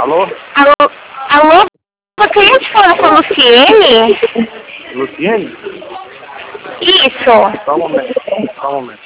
Alô? Alô? Alô? Gostaria de falar com a Luciene? Luciene? Isso. Só um momento. Só um momento.